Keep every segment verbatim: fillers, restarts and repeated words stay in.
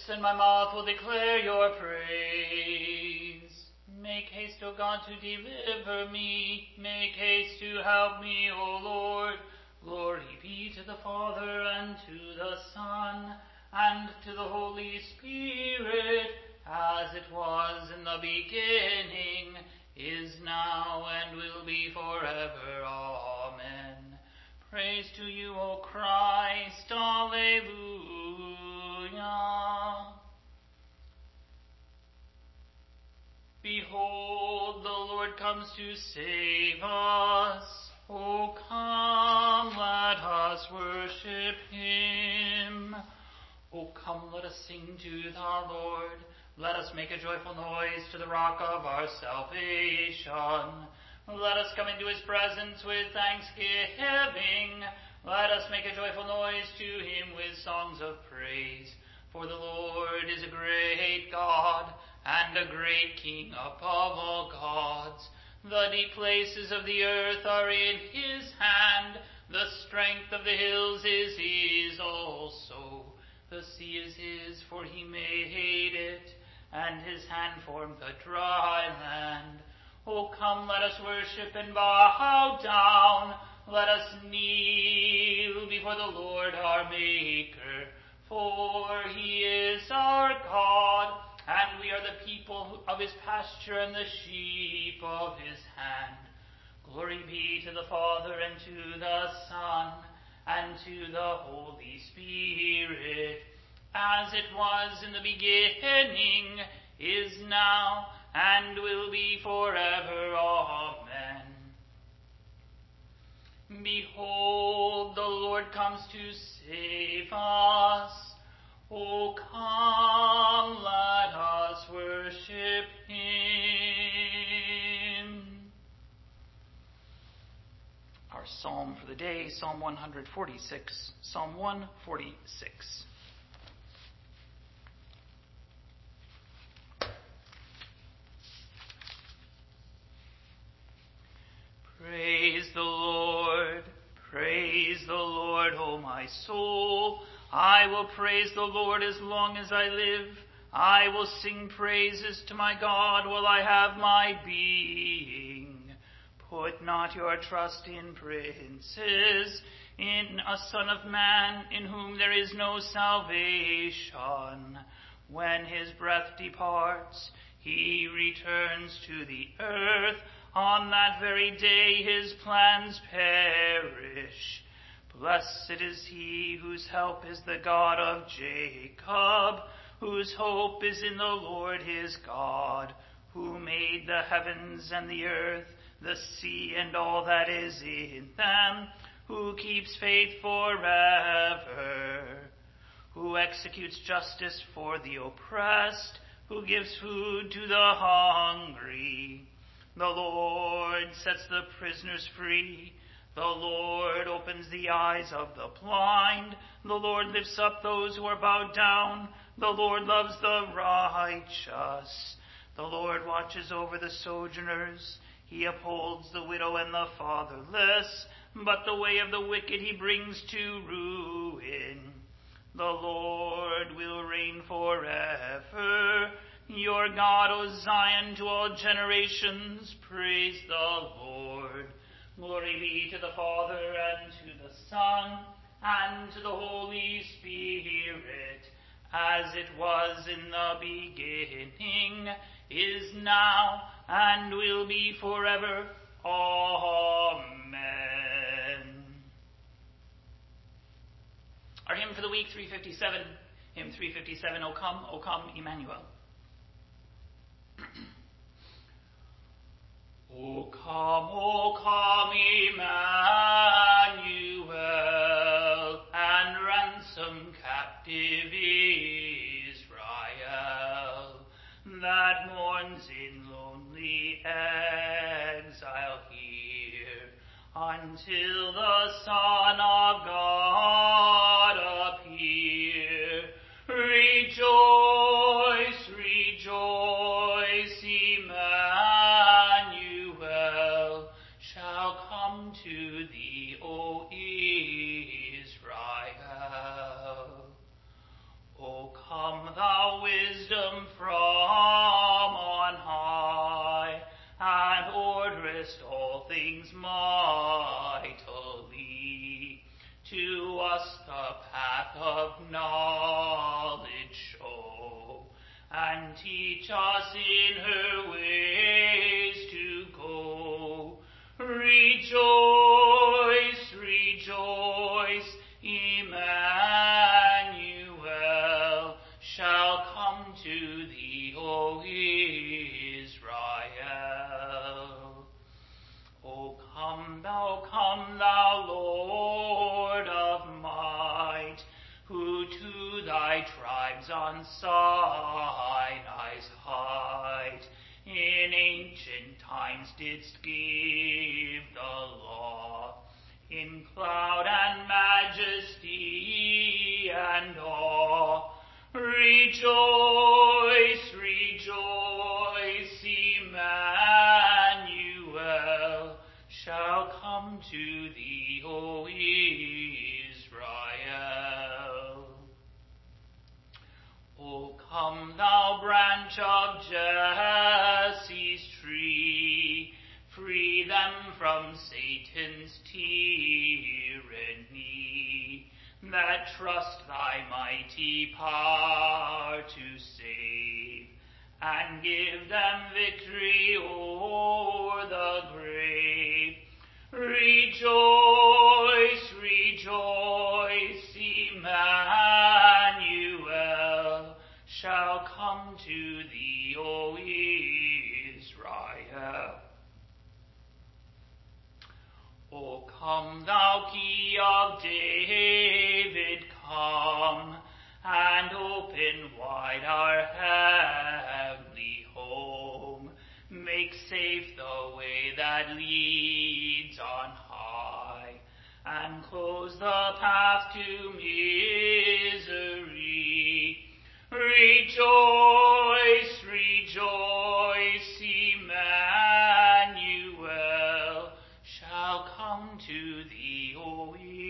and my mouth will declare your praise. Make haste, O God, to deliver me. Make haste to help me, O Lord. Glory be to the Father, and to the Son, and to the Holy Spirit, as it was in the beginning, is now, and will be forever. Amen. Praise to you, O Christ. Alleluia. Behold, the Lord comes to save us. O come, let us worship him. O come, let us sing to the Lord. Let us make a joyful noise to the rock of our salvation. Let us come into his presence with thanksgiving. Let us make a joyful noise to him with songs of praise. For the Lord is a great God and a great King above all gods. The deep places of the earth are in his hand. The strength of the hills is his also. The sea is his, for he made it, and his hand formed the dry land. O come, let us worship and bow down. Let us kneel before the Lord our Maker. For he is our God, and we are the people of his pasture and the sheep of his hand. Glory be to the Father, and to the Son, and to the Holy Spirit, as it was in the beginning, is now, and will be forever. Amen. Behold, the Lord comes to save us. O come, let us worship him. Our psalm for the day, Psalm one forty-six. Psalm one forty-six. Praise the Lord, praise the Lord, O my soul. I will praise the Lord as long as I live. I will sing praises to my God while I have my being. Put not your trust in princes, in a son of man, in whom there is no salvation. When his breath departs, he returns to the earth. On that very day his plans perish. Blessed is he whose help is the God of Jacob, whose hope is in the Lord his God, who made the heavens and the earth, the sea and all that is in them, who keeps faith forever, who executes justice for the oppressed, who gives food to the hungry. The Lord sets the prisoners free. The Lord opens the eyes of the blind. The Lord lifts up those who are bowed down. The Lord loves the righteous. The Lord watches over the sojourners. He upholds the widow and the fatherless, but the way of the wicked he brings to ruin. The Lord will reign forever. Your God, O Zion, to all generations. Praise the Lord. Glory be to the Father, and to the Son, and to the Holy Spirit, as it was in the beginning, is now, and will be forever. Amen. Our hymn for the week, three fifty-seven. Hymn three fifty-seven, O come, O come, Emmanuel. O come, O come, Emmanuel, and ransom captive Israel, that mourns in lonely exile here, until the Son of God appear. Rejoice, rejoice, Emmanuel shall come to thee, O Israel. O come, thou wisdom from on high, and orderest all things mightily. To us the path of knowledge show, and teach us in her ways to go. Rejoice, rejoice, Emmanuel shall come to thee, O Israel. O come thou, come thou, Lord of might, who to thy tribes on Sinai's height in ancient times didst give the law, in cloud and majesty and awe. Rejoice, rejoice, Emmanuel shall come to thee, O Israel. O come thou, branch of Jesse's tree, free them from Satan's tyranny, that trust thy mighty power to save, and give them victory o'er the grave. Rejoice, rejoice, Emmanuel shall come to thee, O Israel. O come thou, Key of David, come, and open wide our heavenly home. Make safe the way that leads on high, and close the path to misery. Rejoice, rejoice, Emmanuel shall come to thee, O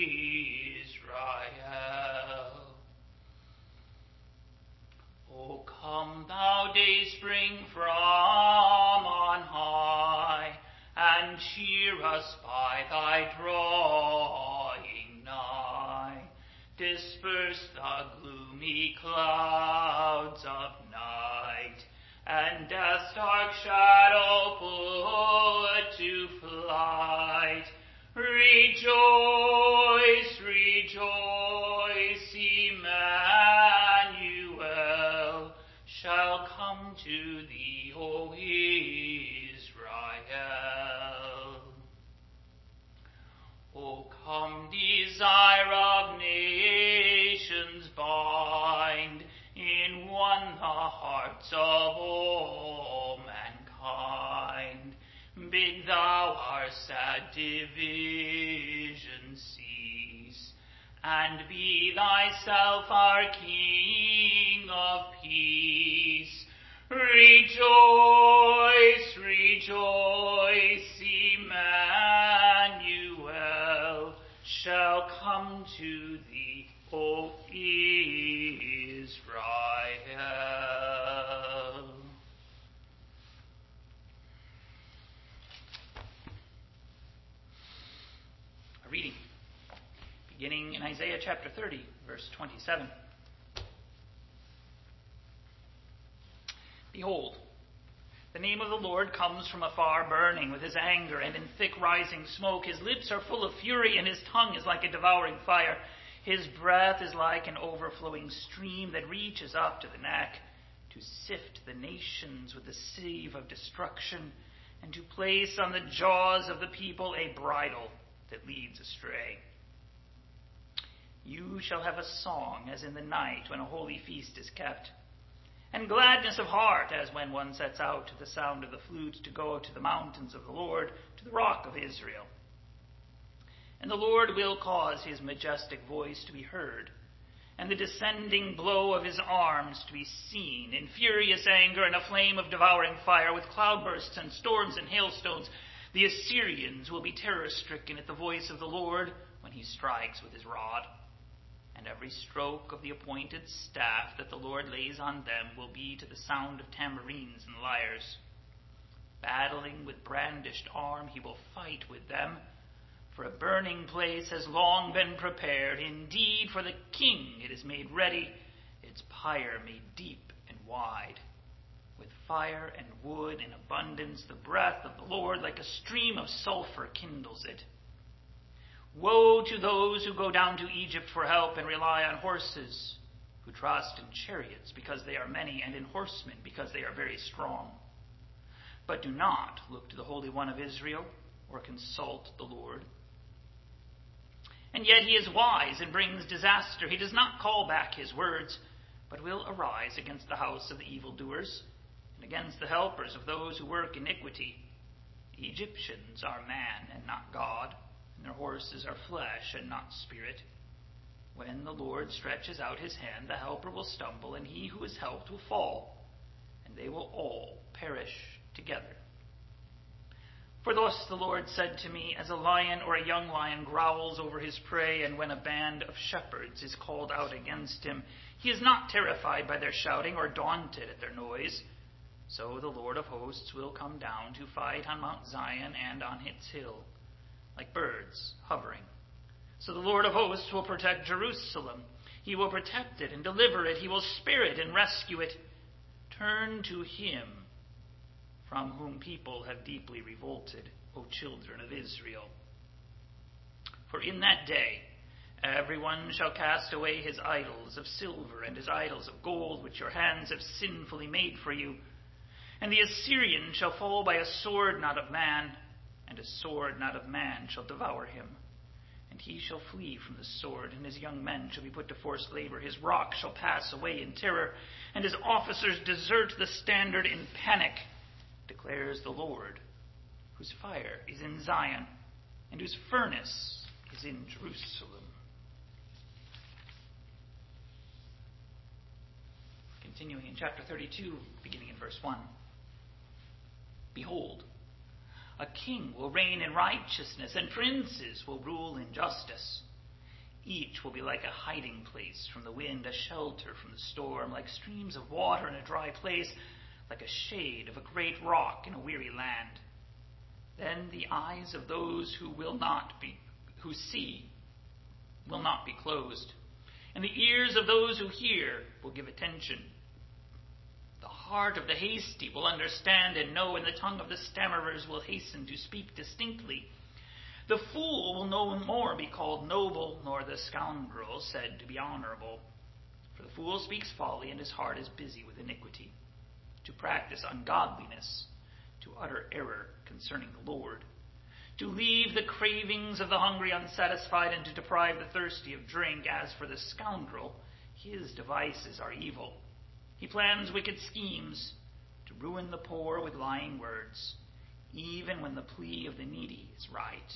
Israel. O come thou, dayspring from on high, and cheer us by thy drawing nigh. Disperse the gloomy clouds of night, and death's dark shadow put to flight. Rejoice, rejoice, Emmanuel shall come to thee, O Israel. O come, desire of nations, bind in one the hearts of all mankind. Bid thou our sad division cease, and be thyself our King of peace. Rejoice, rejoice, Emmanuel shall come to thee, O Israel. A reading beginning in Isaiah chapter thirty, verse twenty-seven. Behold, the name of the Lord comes from afar, burning with his anger and in thick rising smoke. His lips are full of fury, and his tongue is like a devouring fire. His breath is like an overflowing stream that reaches up to the neck, to sift the nations with the sieve of destruction, and to place on the jaws of the people a bridle that leads astray. You shall have a song as in the night when a holy feast is kept, and gladness of heart as when one sets out to the sound of the flute to go to the mountains of the Lord, to the rock of Israel. And the Lord will cause his majestic voice to be heard, and the descending blow of his arms to be seen, in furious anger and a flame of devouring fire, with cloudbursts and storms and hailstones. The Assyrians will be terror-stricken at the voice of the Lord when he strikes with his rod. And and every stroke of the appointed staff that the Lord lays on them will be to the sound of tambourines and lyres. Battling with brandished arm, he will fight with them, for a burning place has long been prepared. Indeed, for the king it is made ready, its pyre made deep and wide. With fire and wood in abundance, the breath of the Lord like a stream of sulfur kindles it. Woe to those who go down to Egypt for help and rely on horses, who trust in chariots because they are many, and in horsemen because they are very strong. But do not look to the Holy One of Israel or consult the Lord. And yet he is wise and brings disaster. He does not call back his words, but will arise against the house of the evildoers and against the helpers of those who work iniquity. The Egyptians are man and not God, and their horses are flesh and not spirit. When the Lord stretches out his hand, the helper will stumble, and he who is helped will fall, and they will all perish together. For thus the Lord said to me, as a lion or a young lion growls over his prey, and when a band of shepherds is called out against him, he is not terrified by their shouting or daunted at their noise. So the Lord of hosts will come down to fight on Mount Zion and on its hill, like birds hovering. So the Lord of hosts will protect Jerusalem. He will protect it and deliver it. He will spare it and rescue it. Turn to him, from whom people have deeply revolted, O children of Israel. For in that day everyone shall cast away his idols of silver and his idols of gold, which your hands have sinfully made for you. And the Assyrian shall fall by a sword not of man, and a sword not of man shall devour him. And he shall flee from the sword, and his young men shall be put to forced labor. His rock shall pass away in terror, and his officers desert the standard in panic, declares the Lord, whose fire is in Zion, and whose furnace is in Jerusalem. Continuing in chapter thirty-two, beginning in verse one. Behold, a king will reign in righteousness, and princes will rule in justice. Each will be like a hiding place from the wind, a shelter from the storm, like streams of water in a dry place, like a shade of a great rock in a weary land. Then the eyes of those who will not be, who see, will not be closed, and the ears of those who hear will give attention. The heart of the hasty will understand and know, and the tongue of the stammerers will hasten to speak distinctly. The fool will no more be called noble, nor the scoundrel said to be honorable. For the fool speaks folly, and his heart is busy with iniquity, to practice ungodliness, to utter error concerning the Lord, to leave the cravings of the hungry unsatisfied, and to deprive the thirsty of drink. As for the scoundrel, his devices are evil. He plans wicked schemes to ruin the poor with lying words, even when the plea of the needy is right.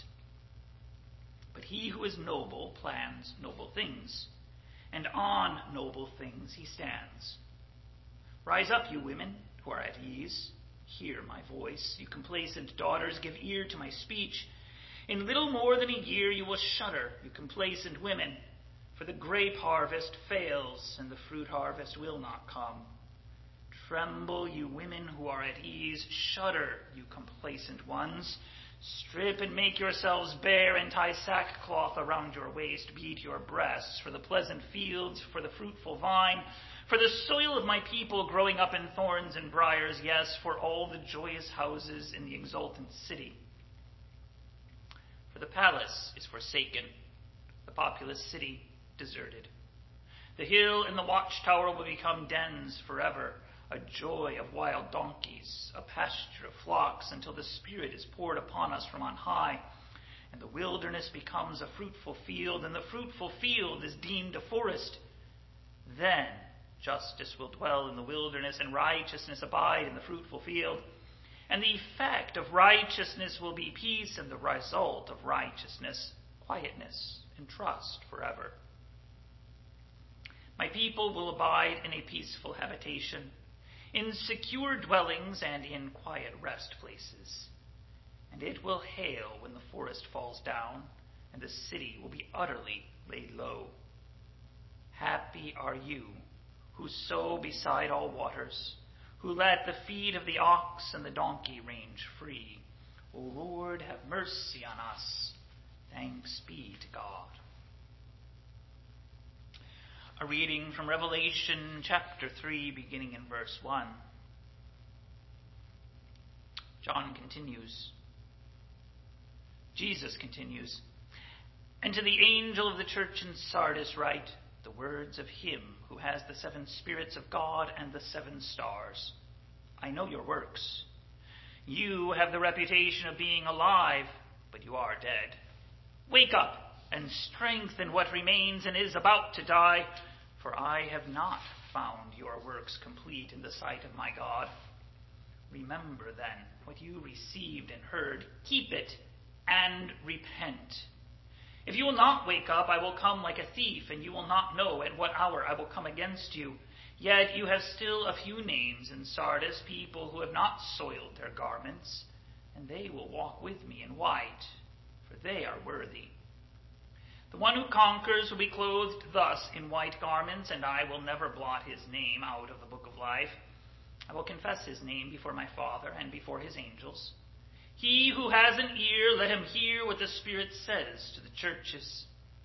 But he who is noble plans noble things, and on noble things he stands. Rise up, you women who are at ease. Hear my voice. You complacent daughters, give ear to my speech. In little more than a year you will shudder, you complacent women, for the grape harvest fails, and the fruit harvest will not come. Tremble, you women who are at ease. Shudder, you complacent ones. Strip and make yourselves bare, and tie sackcloth around your waist. Beat your breasts for the pleasant fields, for the fruitful vine, for the soil of my people growing up in thorns and briars, yes, for all the joyous houses in the exultant city. For the palace is forsaken, the populous city deserted. The hill and the watchtower will become dens forever, a joy of wild donkeys, a pasture of flocks, until the Spirit is poured upon us from on high, and the wilderness becomes a fruitful field, and the fruitful field is deemed a forest. Then justice will dwell in the wilderness, and righteousness abide in the fruitful field. And the effect of righteousness will be peace, and the result of righteousness, quietness and trust forever. My people will abide in a peaceful habitation, in secure dwellings and in quiet rest places. And it will hail when the forest falls down, and the city will be utterly laid low. Happy are you who sow beside all waters, who let the feet of the ox and the donkey range free. O Lord, have mercy on us. Thanks be to God. A reading from Revelation chapter three, beginning in verse one. John continues. Jesus continues. And to the angel of the church in Sardis write the words of him who has the seven spirits of God and the seven stars. I know your works. You have the reputation of being alive, but you are dead. Wake up and strengthen what remains and is about to die, for I have not found your works complete in the sight of my God. Remember then what you received and heard. Keep it and repent. If you will not wake up, I will come like a thief, and you will not know at what hour I will come against you. Yet you have still a few names in Sardis, people who have not soiled their garments, and they will walk with me in white, for they are worthy. The one who conquers will be clothed thus in white garments, and I will never blot his name out of the book of life. I will confess his name before my Father and before his angels. He who has an ear, let him hear what the Spirit says to the churches.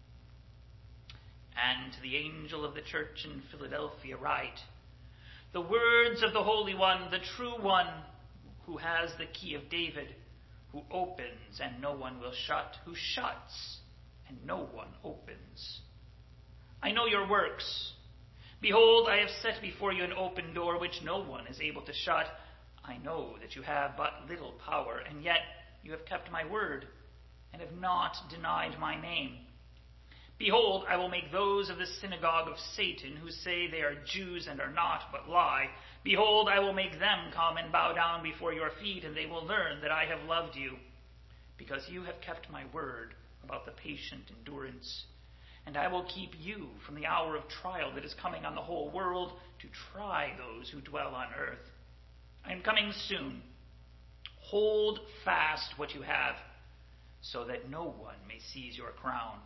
And to the angel of the church in Philadelphia write, the words of the Holy One, the true one, who has the key of David, who opens and no one will shut, who shuts and no one opens. I know your works. Behold, I have set before you an open door which no one is able to shut. I know that you have but little power, and yet you have kept my word and have not denied my name. Behold, I will make those of the synagogue of Satan who say they are Jews and are not, but lie. Behold, I will make them come and bow down before your feet, and they will learn that I have loved you, because you have kept my word about the patient endurance. And I will keep you from the hour of trial that is coming on the whole world to try those who dwell on earth. I am coming soon. Hold fast what you have, so that no one may seize your crown.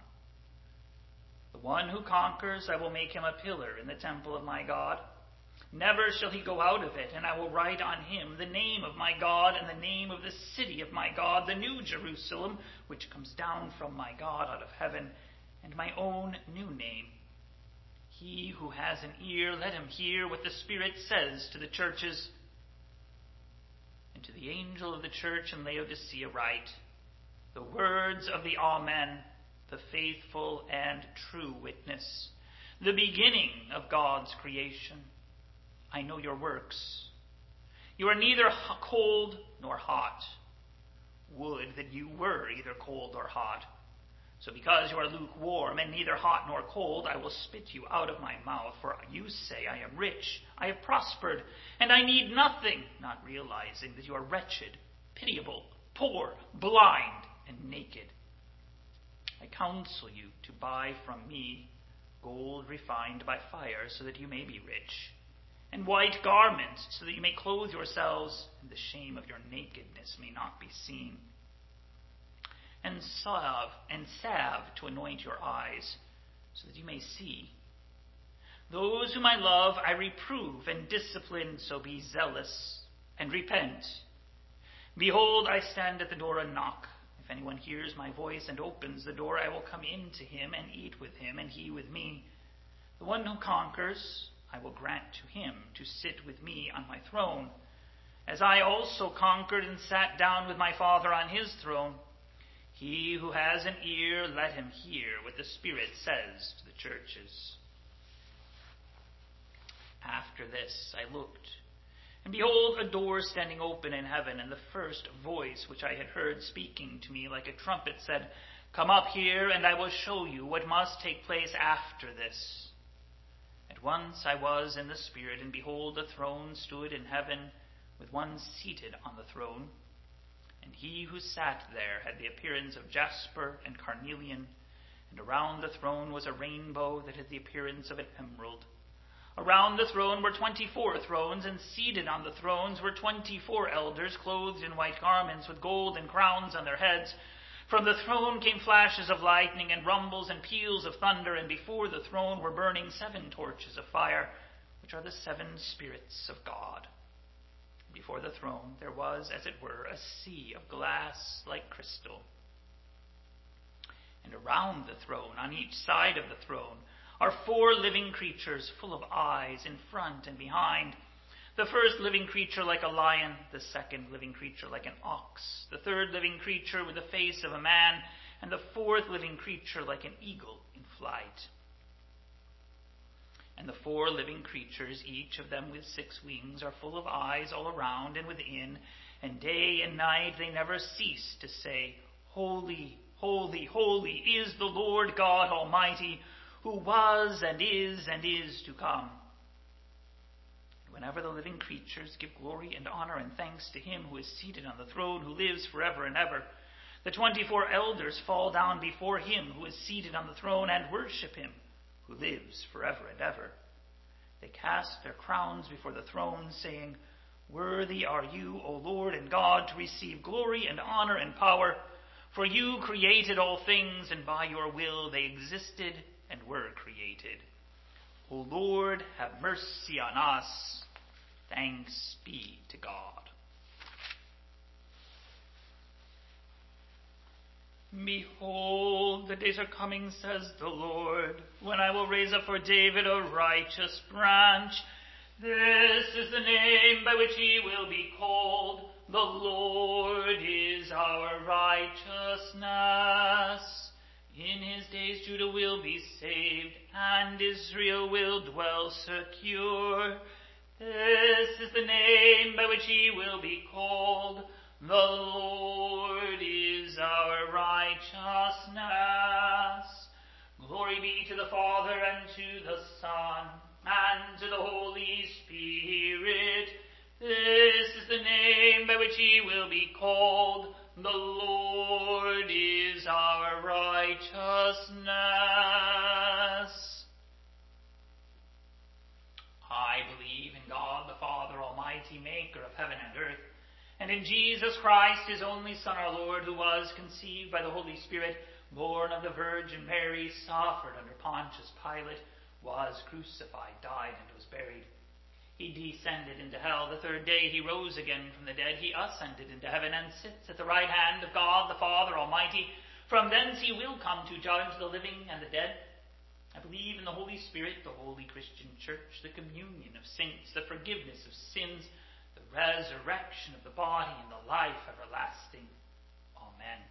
The one who conquers, I will make him a pillar in the temple of my God. Never shall he go out of it, and I will write on him the name of my God and the name of the city of my God, the new Jerusalem, which comes down from my God out of heaven, and my own new name. He who has an ear, let him hear what the Spirit says to the churches. And to the angel of the church in Laodicea write, the words of the Amen, the faithful and true witness, the beginning of God's creation. I know your works. You are neither cold nor hot. Would that you were either cold or hot. So because you are lukewarm and neither hot nor cold, I will spit you out of my mouth. For you say, I am rich, I have prospered, and I need nothing, not realizing that you are wretched, pitiable, poor, blind, and naked. I counsel you to buy from me gold refined by fire, so that you may be rich, and white garments, so that you may clothe yourselves, and the shame of your nakedness may not be seen. And salve, and salve to anoint your eyes, so that you may see. Those whom I love I reprove and discipline, so be zealous and repent. Behold, I stand at the door and knock. If anyone hears my voice and opens the door, I will come in to him and eat with him, and he with me. The one who conquers, I will grant to him to sit with me on my throne, as I also conquered and sat down with my Father on his throne. He who has an ear, let him hear what the Spirit says to the churches. After this I looked, and behold, a door standing open in heaven, and the first voice which I had heard speaking to me like a trumpet said, Come up here, and I will show you what must take place after this. At once I was in the Spirit, and behold, a throne stood in heaven, with one seated on the throne. And he who sat there had the appearance of jasper and carnelian, and around the throne was a rainbow that had the appearance of an emerald. Around the throne were twenty-four thrones, and seated on the thrones were twenty-four elders, clothed in white garments, with golden crowns on their heads. From the throne came flashes of lightning and rumbles and peals of thunder, and before the throne were burning seven torches of fire, which are the seven spirits of God. Before the throne there was, as it were, a sea of glass like crystal. And around the throne, on each side of the throne, are four living creatures full of eyes in front and behind. The first living creature like a lion, the second living creature like an ox, the third living creature with the face of a man, and the fourth living creature like an eagle in flight. And the four living creatures, each of them with six wings, are full of eyes all around and within, and day and night they never cease to say, Holy, holy, holy is the Lord God Almighty, who was and is and is to come. Whenever the living creatures give glory and honor and thanks to him who is seated on the throne, who lives forever and ever, the twenty-four elders fall down before him who is seated on the throne and worship him who lives forever and ever. They cast their crowns before the throne, saying, Worthy are you, O Lord and God, to receive glory and honor and power, for you created all things, and by your will they existed and were created. O Lord, have mercy on us. Thanks be to God. Behold, the days are coming, says the Lord, when I will raise up for David a righteous branch. This is the name by which he will be called. The Lord is our righteousness. In his days Judah will be saved, and Israel will dwell secure. This is the name by which he will be called. The Lord is our righteousness. Glory be to the Father, and to the Son, and to the Holy Spirit. This is the name by which he will be called. The Lord is our righteousness. I believe in God the Father Almighty, maker of heaven and earth, and in Jesus Christ, his only Son, our Lord, who was conceived by the Holy Spirit, born of the Virgin Mary, suffered under Pontius Pilate, was crucified, died, and was buried. He descended into hell. The third day he rose again from the dead. He ascended into heaven and sits at the right hand of God the Father Almighty. From thence he will come to judge the living and the dead. I believe in the Holy Spirit, the holy Christian church, the communion of saints, the forgiveness of sins, the resurrection of the body, and the life everlasting. Amen.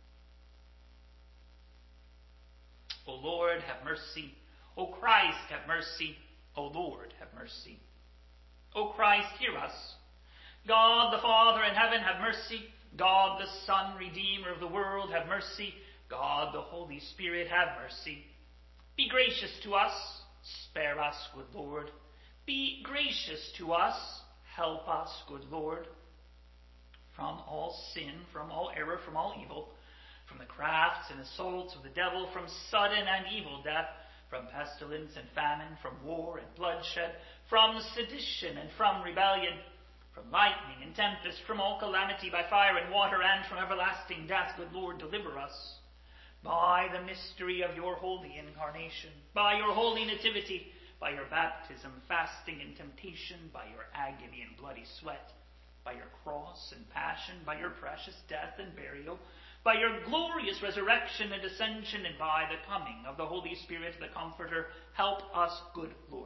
O Lord, have mercy. O Christ, have mercy. O Lord, have mercy. O Christ, hear us. God the Father in heaven, have mercy. God the Son, Redeemer of the world, have mercy. God the Holy Spirit, have mercy. Be gracious to us. Spare us, good Lord. Be gracious to us. Help us, good Lord. From all sin, from all error, from all evil, from the crafts and assaults of the devil, from sudden and evil death, from pestilence and famine, from war and bloodshed, from sedition and from rebellion, from lightning and tempest, from all calamity by fire and water, and from everlasting death, good Lord, deliver us. By the mystery of your holy incarnation, by your holy nativity, by your baptism, fasting, and temptation, by your agony and bloody sweat, by your cross and passion, by your precious death and burial, by your glorious resurrection and ascension, and by the coming of the Holy Spirit, the Comforter, help us, good Lord.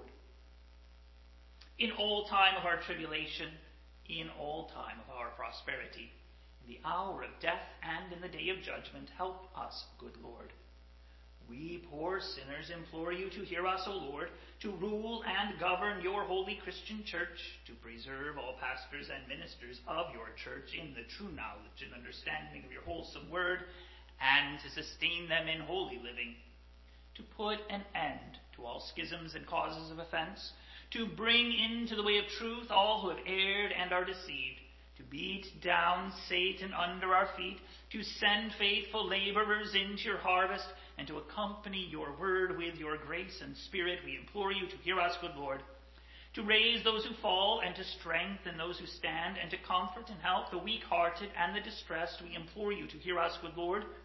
In all time of our tribulation, in all time of our prosperity, in the hour of death and in the day of judgment, help us, good Lord. We poor sinners implore you to hear us, O Lord, to rule and govern your holy Christian church, to preserve all pastors and ministers of your church in the true knowledge and understanding of your wholesome word, and to sustain them in holy living, to put an end to all schisms and causes of offense, to bring into the way of truth all who have erred and are deceived, to beat down Satan under our feet, to send faithful laborers into your harvest, and to accompany your word with your grace and spirit. We implore you to hear us, good Lord, to raise those who fall and to strengthen those who stand, and to comfort and help the weak-hearted and the distressed. We implore you to hear us, good Lord,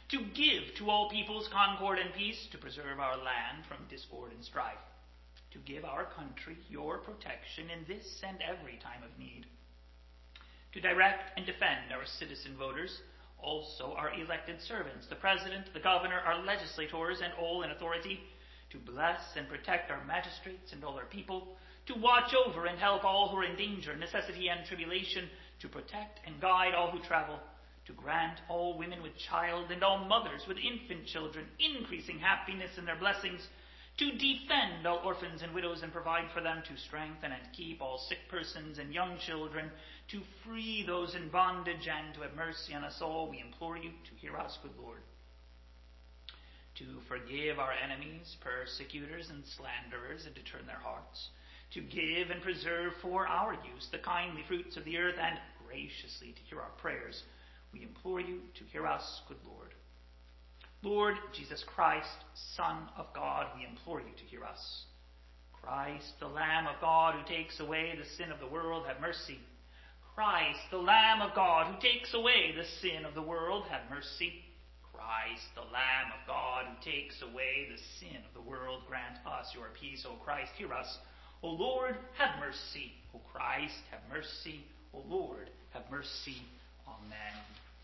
to give to all peoples concord and peace, to preserve our land from discord and strife, to give our country your protection in this and every time of need, to direct and defend our citizen voters, also our elected servants, the president, the governor, our legislators, and all in authority, to bless and protect our magistrates and all our people, to watch over and help all who are in danger, necessity, and tribulation, to protect and guide all who travel, to grant all women with child and all mothers with infant children increasing happiness in their blessings, to defend all orphans and widows and provide for them, to strengthen and keep all sick persons and young children, to free those in bondage, and to have mercy on us all, we implore you to hear us, good Lord. To forgive our enemies, persecutors, and slanderers, and to turn their hearts, to give and preserve for our use the kindly fruits of the earth, and graciously to hear our prayers, we implore you to hear us, good Lord. Lord Jesus Christ, Son of God, we implore you to hear us. Christ, the Lamb of God, who takes away the sin of the world, have mercy. Christ, the Lamb of God, who takes away the sin of the world, have mercy. Christ, the Lamb of God, who takes away the sin of the world, grant us your peace. O Christ, hear us. O Lord, have mercy. O Christ, have mercy. O Lord, have mercy. Amen.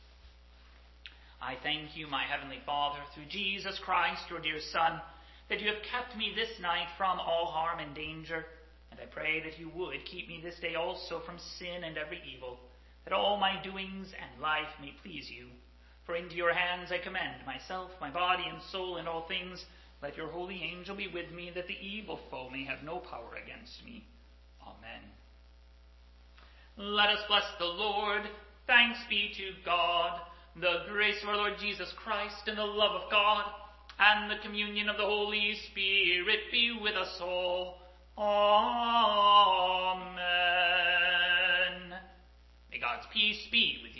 I thank you, my heavenly Father, through Jesus Christ, your dear Son, that you have kept me this night from all harm and danger. And I pray that you would keep me this day also from sin and every evil, that all my doings and life may please you. For into your hands I commend myself, my body and soul, and all things. Let your holy angel be with me, that the evil foe may have no power against me. Amen. Let us bless the Lord. Thanks be to God. The grace of our Lord Jesus Christ, and the love of God, and the communion of the Holy Spirit be with us all. Amen. May God's peace be with you.